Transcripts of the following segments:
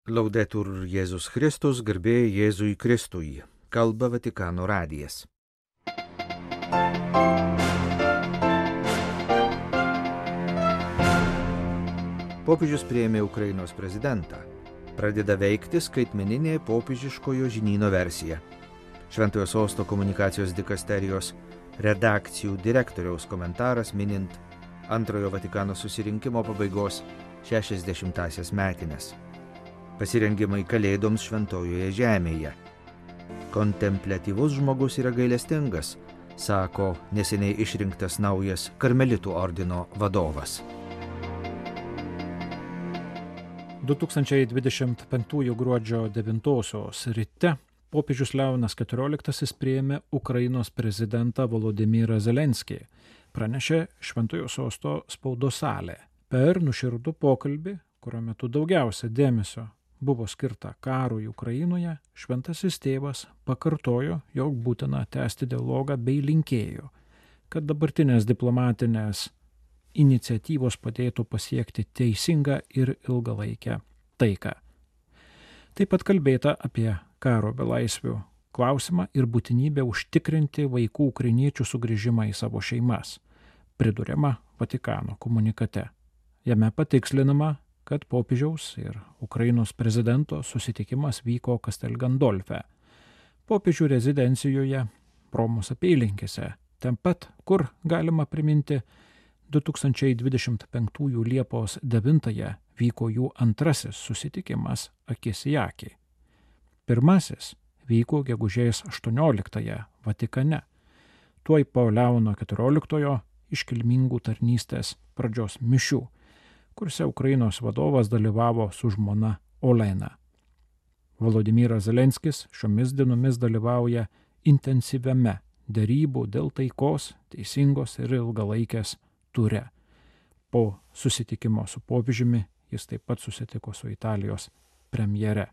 Laudetur Jėzus Kristus, garbė Jėzui Kristui. Kalba Vatikano radijas. Popiežius priėmė Ukrainos prezidentą. Pradeda veikti skaitmeninė popiežiškojo žinyno versija. Šventojo Sosto komunikacijos dikasterijos redakcijų direktoriaus komentaras minint antrojo Vatikano susirinkimo pabaigos 60-asias metines. Pasirengimai kalėdoms šventojoje žemėje. Kontempliatyvus žmogus yra gailestingas, sako neseniai išrinktas naujas Karmelitų ordino vadovas. 2025 gruodžio 9 ryte popiežius Leonas XIV priėmė Ukrainos prezidentą Volodymyrą Zelenskį, pranešė Šventojo Sosto spaudos salė. Per nuoširdų pokalbį, kurio metu daugiausia dėmesio buvo skirta karui Ukrainoje, šventasis tėvas pakartojo, jog būtina tęsti dialogą bei linkėjo, kad dabartinės diplomatinės iniciatyvos padėtų pasiekti teisingą ir ilgalaikę taiką. Taip pat kalbėta apie karo belaisvių klausimą ir būtinybę užtikrinti vaikų ukrainiečių sugrįžimą į savo šeimas, priduriama Vatikano komunikate. Jame patikslinama, kad popiežiaus ir Ukrainos prezidento susitikimas vyko Castel Gandolfe, popiežių rezidencijoje Romos apylinkėse, ten pat, kur galima priminti 2025 Liepos 9 vyko jų antrasis susitikimas akis į akį. Pirmasis vyko gegužės 18 Vatikane, tuoj po Leono XIV iškilmingų tarnystės pradžios mišių, kuriuose Ukrainos vadovas dalyvavo su žmona Olena. Volodymyras Zelenskis šiomis dienomis dalyvauja intensyviame derybų dėl taikos, teisingos ir ilgalaikės ture. Po susitikimo su popiežiumi jis taip pat susitiko su Italijos premjere.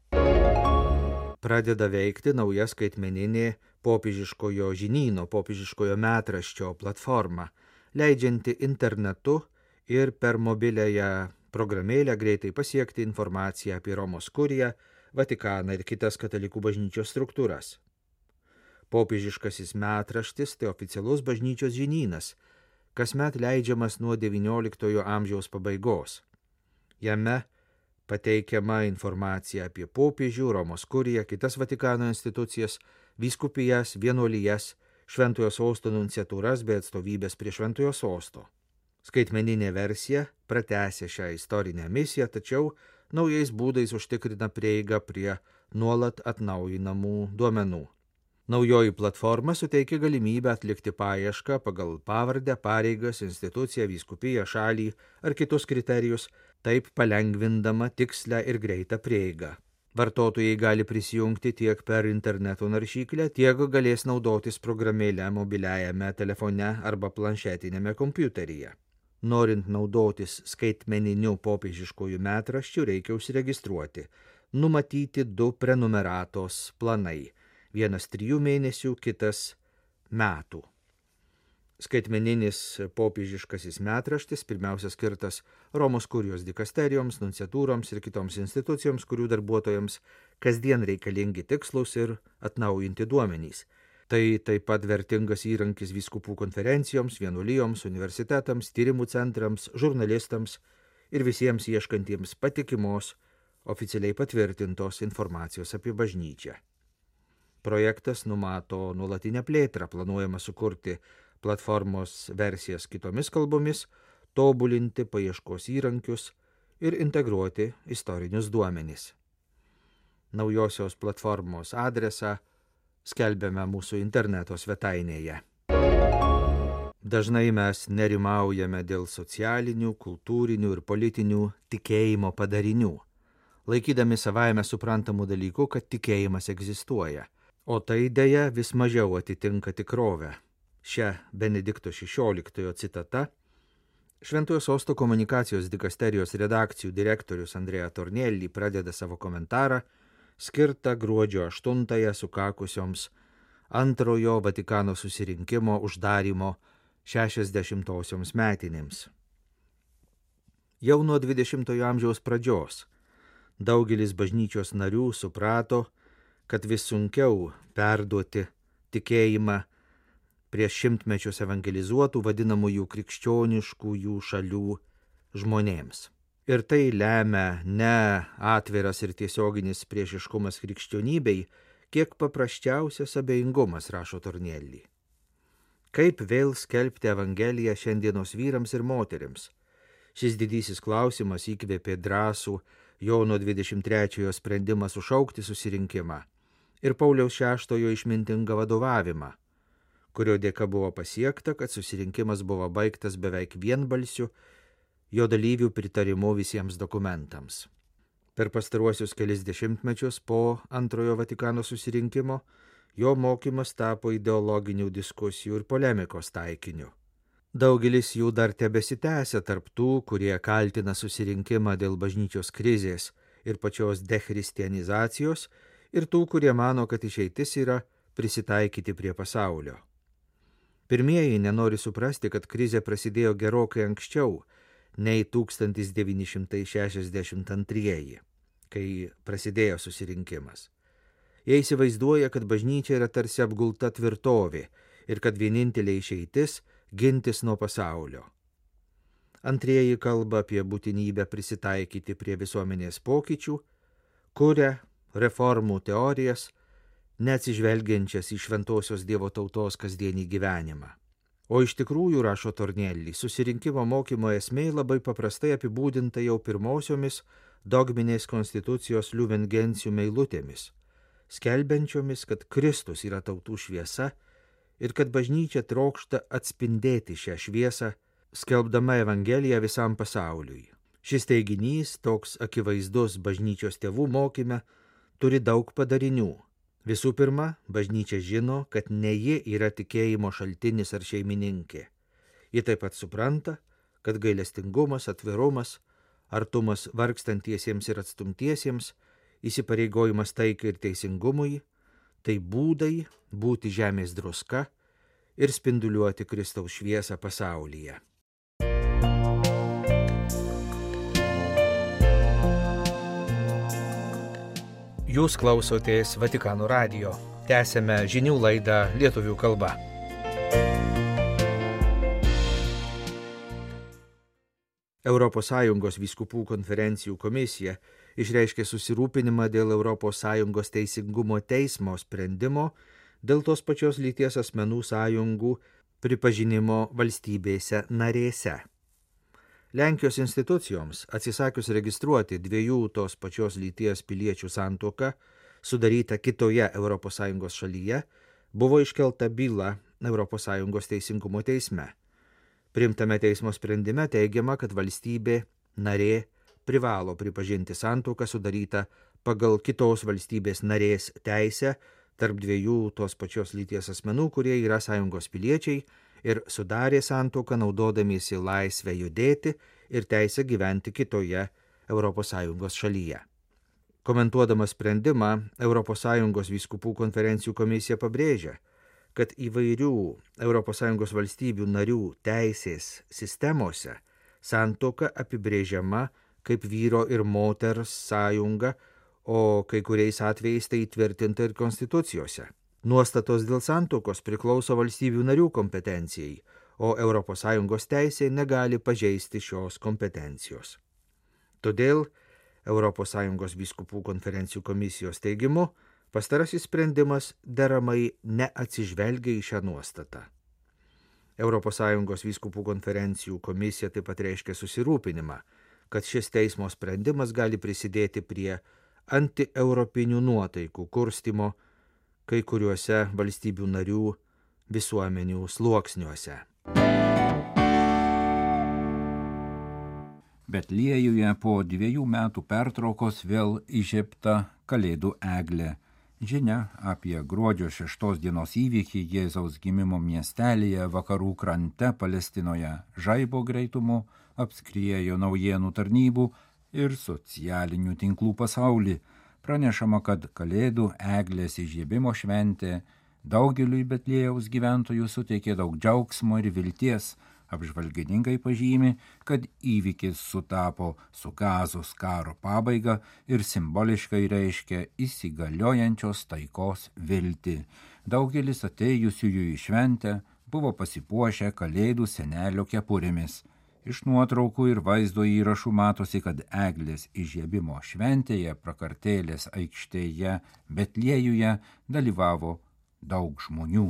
Pradeda veikti nauja skaitmeninė popiežiškojo žinyno, popiežiškojo metraščio platforma, leidžianti internetu ir per mobiliąją programėlę greitai pasiekti informaciją apie Romos kuriją, Vatikaną ir kitas katalikų bažnyčios struktūras. Popiežiškasis metraštis tai oficialus bažnyčios žinynas, kasmet leidžiamas nuo XIX amžiaus pabaigos. Jame pateikiama informacija apie popiežių, Romos kuriją, kitas Vatikano institucijas, vyskupijas, vienuolijas, Šventojo Sosto nunciatūras bei atstovybės prie Šventojo Sosto. Skaitmeninė versija pratęsė šią istorinę misiją, tačiau naujais būdais užtikrina prieigą prie nuolat atnaujinamų duomenų. Naujoji platforma suteikia galimybę atlikti paiešką pagal pavardę, pareigas, instituciją, vyskupiją, šalį ar kitus kriterijus, taip palengvindama tikslę ir greitą prieigą. Vartotojai gali prisijungti tiek per interneto naršyklę, tiek galės naudotis programėlę mobiliajame telefone arba planšetinėme kompiuteryje. Norint naudotis skaitmeniniu popiežiškojų metraščių, reikia užsiregistruoti. Numatyti 2 prenumeratos planai. Vienas 3 mėnesių, kitas metų. Skaitmeninis popiežiškasis metraštis pirmiausia skirtas Romos kurijos dikasterijoms, nunciatūroms ir kitoms institucijoms, kurių darbuotojams kasdien reikalingi tikslus ir atnaujinti duomenys. Tai taip pat vertingas įrankis vyskupų konferencijoms, vienuolijoms, universitetams, tyrimų centrams, žurnalistams ir visiems ieškantiems patikimos, oficialiai patvirtintos informacijos apie bažnyčią. Projektas numato nuolatinę plėtrą, planuojama sukurti platformos versijas kitomis kalbomis, tobulinti paieškos įrankius ir integruoti istorinius duomenis. Naujosios platformos adresą skelbiame mūsų interneto svetainėje. Dažnai mes nerimaujame dėl socialinių, kultūrinių ir politinių tikėjimo padarinių, laikydami savaime suprantamų dalykų, kad tikėjimas egzistuoja, o tai deja vis mažiau atitinka tikrovę. Šią Benedikto XVI citata Šventojo Sosto komunikacijos dikasterijos redakcijų direktorius Andrea Tornelli pradeda savo komentarą, skirtą gruodžio 8 sukakusioms antrojo Vatikano susirinkimo uždarymo 60-osioms metinėms. Jau nuo 20-ojo amžiaus pradžios Daugelis bažnyčios narių suprato, kad vis sunkiau perduoti tikėjimą prieš šimtmečius evangelizuotų vadinamųjų krikščioniškųjų šalių žmonėms. Ir tai lemia ne atviras ir tiesioginis priešiškumas krikščionybei, kiek paprasčiausias abejingumas, rašo Tornielli. Kaip vėl skelbti Evangeliją šiandienos vyrams ir moterims? Šis didysis klausimas įkvėpė drąsų Jono 23 sprendimą sušaukti susirinkimą ir Pauliaus VI išmintingą vadovavimą, kurio dėka buvo pasiekta, kad susirinkimas buvo baigtas beveik vienbalsiu jo dalyvių pritarimu visiems dokumentams. Per pastaruosius kelis dešimtmečius po Antrojo Vatikano susirinkimo jo mokymas tapo ideologinių diskusijų ir polemikos taikiniu. Daugelis jų dar tebesitęsia tarp tų, kurie kaltina susirinkimą dėl bažnyčios krizės ir pačios dechristianizacijos, ir tų, kurie mano, kad išeitis yra prisitaikyti prie pasaulio. Pirmieji nenori suprasti, kad krizė prasidėjo gerokai anksčiau nei 1962, kai prasidėjo susirinkimas. Jie įsivaizduoja, kad bažnyčia yra tarsi apgulta tvirtovė ir kad vienintelė išeitis gintis nuo pasaulio. Antrieji kalba apie būtinybę prisitaikyti prie visuomenės pokyčių, kuria reformų teorijas, neatsižvelgiančias į šventosios Dievo tautos kasdienį gyvenimą. O iš tikrųjų, rašo Tornielli, susirinkimo mokymo esmė labai paprastai apibūdinta jau pirmosiomis dogminės konstitucijos Lumen Gentium eilutėmis, skelbiančiomis, kad Kristus yra tautų šviesa ir kad bažnyčia trokšta atspindėti šią šviesą, skelbdama Evangeliją visam pasauliui. Šis teiginys, toks akivaizdus bažnyčios tėvų mokyme, turi daug padarinių. Visų pirma, bažnyčia žino, kad ne ji yra tikėjimo šaltinis ar šeimininkė. Ji taip pat supranta, kad gailestingumas, atvirumas, artumas vargstantiesiems ir atstumtiesiems, įsipareigojimas taikai ir teisingumui, tai būdai būti žemės druska ir spinduliuoti Kristaus šviesą pasaulyje. Jūs klausotės Vatikano radijo. Tęsiame žinių laidą lietuvių kalba. ES vyskupų konferencijų komisija išreiškė susirūpinimą dėl ES teisingumo teismo sprendimo dėl tos pačios lyties asmenų sąjungų pripažinimo valstybėse narėse. Lenkijos institucijoms atsisakius registruoti dviejų tos pačios lyties piliečių santuoką, sudarytą kitoje ES šalyje, buvo iškelta byla ES teisingumo teisme. Priimtame teismo sprendime teigiama, kad valstybė narė privalo pripažinti santuoką sudarytą pagal kitos valstybės narės teisę tarp dviejų tos pačios lyties asmenų, kurie yra sąjungos piliečiai ir sudarė santuoką naudodamiesi laisvę judėti ir teisę gyventi kitoje ES šalyje. Komentuodama sprendimą, ES vyskupų konferencijų komisija pabrėžia, kad įvairių ES valstybių narių teisės sistemose santuoka apibrėžiama kaip vyro ir moters sąjunga, o kai kuriais atvejais tai įtvirtinta ir konstitucijose. Nuostatos dėl santuokos priklauso valstybių narių kompetencijai, o ES teisė negali pažeisti šios kompetencijos. Todėl ES vyskupų konferencijų komisijos teigimu pastarasis sprendimas deramai neatsižvelgia į šią nuostatą. ES vyskupų konferencijų komisija taip pat reiškia susirūpinimą, kad šis teismo sprendimas gali prisidėti prie antieuropinių nuotaikų kurstymo kai kuriuose valstybių narių visuomenių sluoksniuose. Betliejuje po 2 metų pertraukos vėl įžiebta Kalėdų eglė. Žinia apie gruodžio 6 dienos įvykį Jėzaus gimimo miestelėje vakarų krante Palestinoje žaibo greitumu apskriejo naujienų tarnybų ir socialinių tinklų pasaulį. Pranešama, kad Kalėdų eglės įžiebimo šventė daugeliui Betliejaus gyventojų suteikė daug džiaugsmo ir vilties, Apžvalgininkai pažymi, kad įvykis sutapo su Gazos karo pabaiga ir simboliškai reiškia įsigaliojančios taikos viltį. Daugelis atėjusiųjų į šventę buvo pasipuošę Kalėdų senelio kepurėmis. Iš nuotraukų ir vaizdo įrašų matosi, kad eglės įžiebimo šventėje Prakartėlės aikštėje Betliejuje dalyvavo daug žmonių.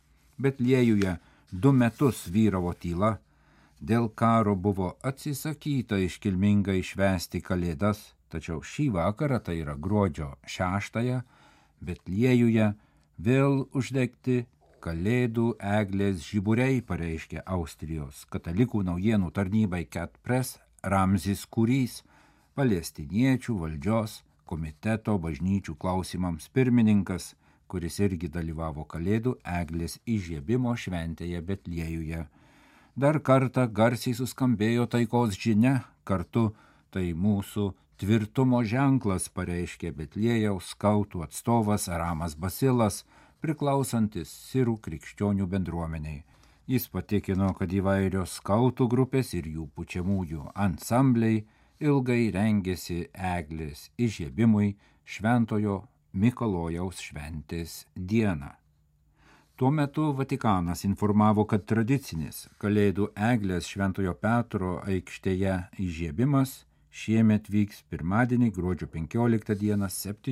Betliejuje 2 metus vyravo tyla, dėl karo buvo atsisakyta iškilmingai švęsti Kalėdas, tačiau šį vakarą, tai yra gruodžio 6-ąją, Betliejuje vėl uždegti Kalėdų eglės žiburiai, pareiškė Austrijos katalikų naujienų tarnybai Cat Press Ramzis Kurys, palestiniečių valdžios komiteto bažnyčių klausimams pirmininkas, kuris irgi dalyvavo Kalėdų eglės įžiebimo šventėje Betliejuje. Dar kartą garsiai suskambėjo taikos žinia, kartu tai mūsų tvirtumo ženklas, pareiškė Betliejaus skautų atstovas Aramas Basilas, priklausantis sirų krikščionių bendruomeniai. Jis patikino, kad įvairios skautų grupės ir jų pučiamųjų ansambliai ilgai rengėsi eglės įžiebimui Šventojo Mikalojaus šventės dieną. Tuo metu Vatikanas informavo, kad tradicinis Kalėdų eglės Šventojo Petro aikštėje įžiebimas šiemet vyks pirmadienį gruodžio 15 dieną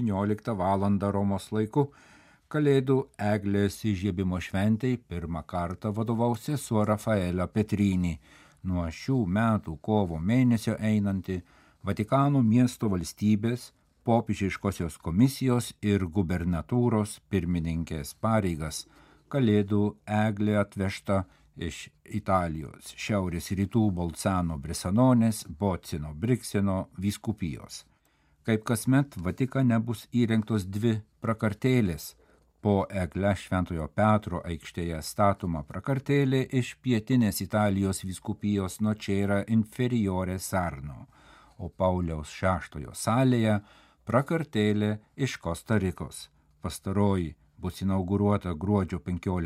17 val. Romos laiku. Kalėdų eglės įžiebimo šventei pirmą kartą vadovaus sesuo Rafaela Petrini, nuo šių metų kovo mėnesio einanti Vatikano miesto valstybės, popiežiškosios komisijos ir gubernatūros pirmininkės pareigas. Kalėdų eglė atvežta iš Italijos šiaurės rytų Bolzano Brisanonės, Bocino Brikseno vyskupijos. Kaip kasmet Vatikane bus įrengtos 2 prakartėlės. Po egle Šventojo Petro aikštėje statoma prakartėlė iš pietinės Italijos vyskupijos Nocera Inferiore Sarno, o Pauliaus VI salėje prakartėlė iš Kosta Rikos. Pastaroji bus inauguruota gruodžio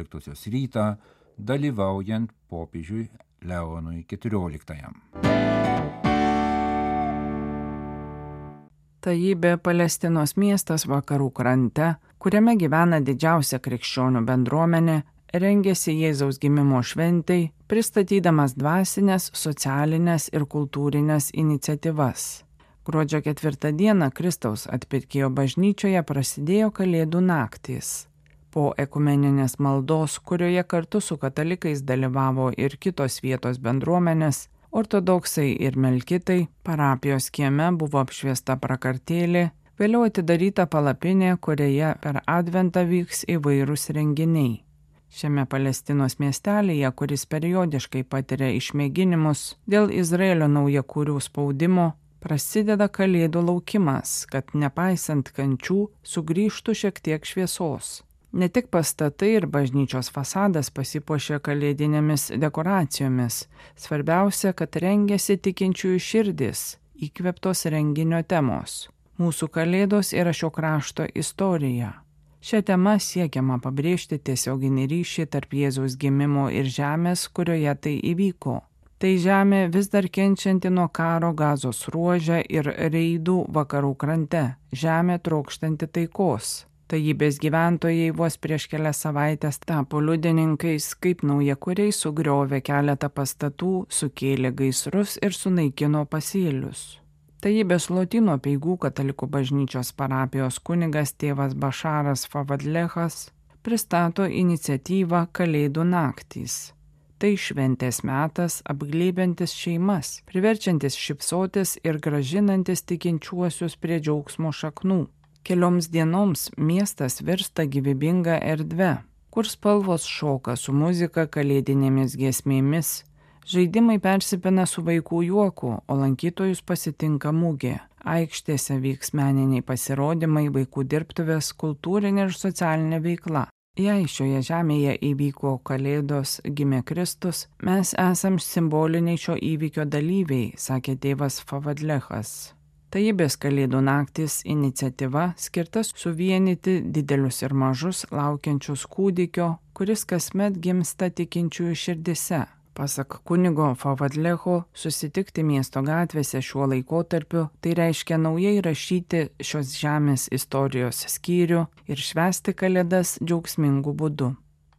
15 rytą, dalyvaujant popiežiui Leonui XIV. Tajibė Palestinos miestas vakarų krante, kuriame gyvena didžiausia krikščionių bendruomenė, rengėsi Jėzaus gimimo šventei, pristatydamas dvasinės, socialinės ir kultūrinės iniciatyvas. Gruodžio 4 dieną Kristaus atpirkėjo bažnyčioje prasidėjo Kalėdų naktys. Po ekumeninės maldos, kurioje kartu su katalikais dalyvavo ir kitos vietos bendruomenės, ortodoksai ir melkitai, parapijos kieme buvo apšviesta prakartėlė, vėliau atidaryta palapinė, kurioje per Adventą vyks įvairūs renginiai. Šiame Palestinos miestelėje, kuris periodiškai patiria išmėginimus dėl Izraelio naujakurių spaudimo, prasideda Kalėdų laukimas, kad nepaisant kančių sugrįžtų šiek tiek šviesos. Ne tik pastatai ir bažnyčios fasadas pasipuošė kalėdinėmis dekoracijomis, svarbiausia, kad rengėsi tikinčiųjų širdis, įkvėptos renginio temos. Mūsų Kalėdos yra šio krašto istorija. Šią temą siekiama pabrėžti tiesioginį ryšį tarp Jėzaus gimimo ir žemės, kurioje tai įvyko. Tai žemė vis dar kenčianti nuo karo Gazos ruože ir reidų vakarų krante, žemė trokštanti taikos. Tajibės gyventojai vos prieš kelias savaitės tapo liudininkais, kaip naujakuriai sugriovė keletą pastatų, sukėlė gaisrus ir sunaikino pasėlius. Tajibės Lotynų apeigų katalikų bažnyčios parapijos kunigas tėvas Bašaras Favadlechas pristato iniciatyvą Kalėdų naktys. Tai šventės metas apglėbiantis šeimas, priverčiantis šypsotis ir gražinantis tikinčiuosius prie džiaugsmo šaknų. Kelioms dienoms miestas virsta gyvybinga erdve, kur spalvos šoka su muzika, kalėdinėmis giesmėmis, žaidimai persipina su vaikų juoku, o lankytojus pasitinka mugė. Aikštėse vyks meniniai pasirodymai, vaikų dirbtuvės, kultūrinė ir socialinė veikla. Jei šioje žemėje įvyko Kalėdos, gimė Kristus, mes esam simboliniai šio įvykio dalyviai, sakė tėvas Favadlechas. Tajibės Kalėdų naktys iniciatyva skirta suvienyti didelius ir mažus laukiančius kūdikio, kuris kasmet gimsta tikinčiųjų širdise. Pasak kunigo Favadlecho, susitikti miesto gatvėse šiuo laikotarpiu tai reiškia naujai rašyti šios žemės istorijos skyrių ir švęsti Kalėdas džiaugsmingu būdu.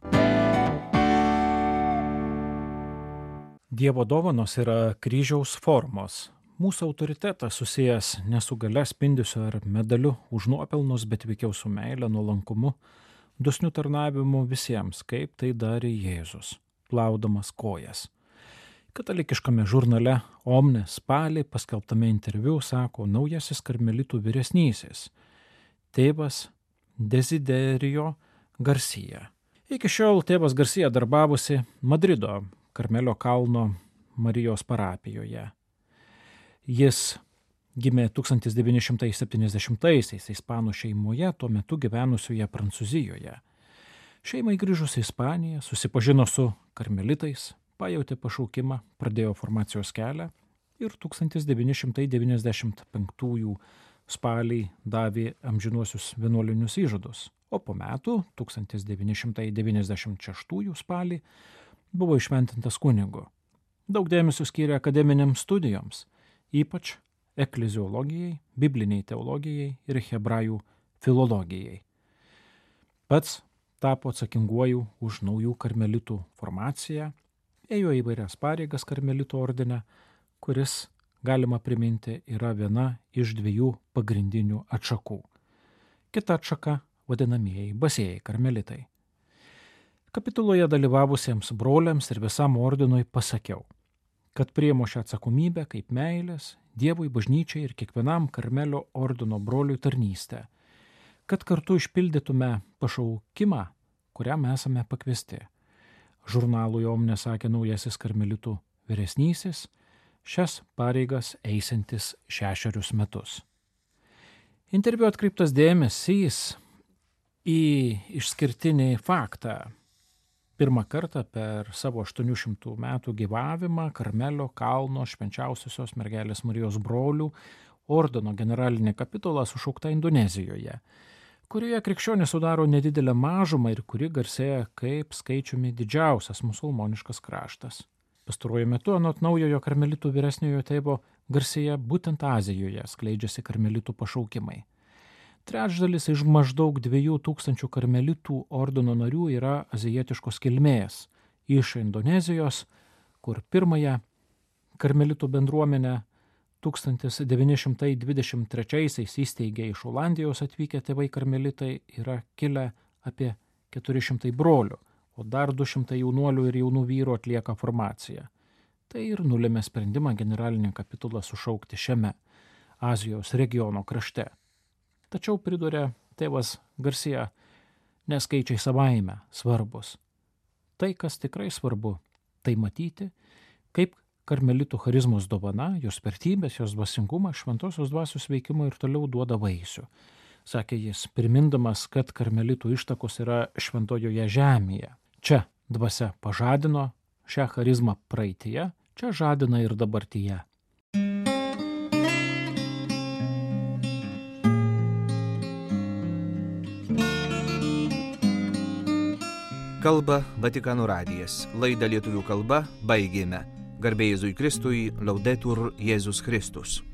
Dievo dovanos yra kryžiaus formos. Mūsų autoritetas susijęs ne su galia spindesiu ar medaliu už nuopelnus, bet veikiau su meile, nuolankumu, dosniu tarnavimu visiems, kaip tai darė Jėzus, plaudamas kojas. Katalikiškame žurnale Omne spalį paskelbtame interviu sako naujasis karmelitų vyresnysis, tėvas Desiderijo Garcia. Iki šiol tėvas Garcia darbavosi Madrido Karmelio kalno Marijos parapijoje. Jis gimė 1970-aisiais ispanų šeimoje, tuo metu gyvenusioje Prancūzijoje. Šeimai grįžus į Ispaniją, susipažino su karmelitais, pajautė pašaukimą, pradėjo formacijos kelią ir 1995 spalį davė amžinuosius vienuolinius įžadus, o po metų 1996 spalį buvo išventintas kunigu. Daug dėmesio skyrė akademiniams studijoms, ypač ekleziologijai, bibliniai teologijai ir hebrajų filologijai. Pats tapo atsakinguoju už naujų karmelitų formaciją, ėjo įvairias pareigas karmelitų ordine, kuris, galima priminti, yra viena iš 2 pagrindinių atšakų. Kita atšaka vadinamieji basieji karmelitai. Kapituloje dalyvavusiems broliams ir visam ordinui pasakiau, kad priimu šią atsakomybę kaip meilės, Dievui, bažnyčiai ir kiekvienam Karmelio ordino broliui tarnystę, kad kartu išpildytume pašaukimą, kuriam esame pakviesti. Žurnalui Omne sakė naujasis karmelitų vyresnysis, šias pareigas eisantis 6 metus. Interviu atkreiptas dėmesys į išskirtinį faktą. Pirmą kartą per savo 800 metų gyvavimą Karmelio kalno švenčiausiosios mergelės Marijos brolių ordino generalinė kapitula sušaukta Indonezijoje, kurioje krikščionys sudaro nedidelę mažumą ir kuri garsėja kaip skaičiumi didžiausias musulmoniškas kraštas. Pastaruoju metu anot naujojo karmelitų vyresniojo tėvo garsėja būtent Azijoje skleidžiasi karmelitų pašaukimai. Trečdalis iš maždaug 2000 karmelitų ordino narių yra azijietiškos kilmės, iš Indonezijos, kur pirmąją karmelitų bendruomenę 1923-aisiais įsteigė iš Olandijos atvykę tėvai karmelitai, yra kilę apie 400 brolių, o dar 200 jaunuolių ir jaunų vyrų atlieka formaciją. Tai ir nulėmė sprendimą generalinį kapitulą sušaukti šiame Azijos regiono krašte. Tačiau priduria tėvas Garcia, neskaičiai savaime svarbus. Tai, kas tikrai svarbu, tai matyti, kaip karmelitų charizmos dovana, jos vertybės, jos dvasingumas, šventosios dvasios veikimo ir toliau duoda vaisių. Sakė jis, primindamas, kad karmelitų ištakos yra šventojoje žemėje. Čia dvasia pažadino šią charizmą praeityje, čia žadina ir dabartyje. Kalba Vatikano radijas. Laidą lietuvių kalba baigėme. Garbė Jėzui Kristui, Laudetur Jėzus Kristus.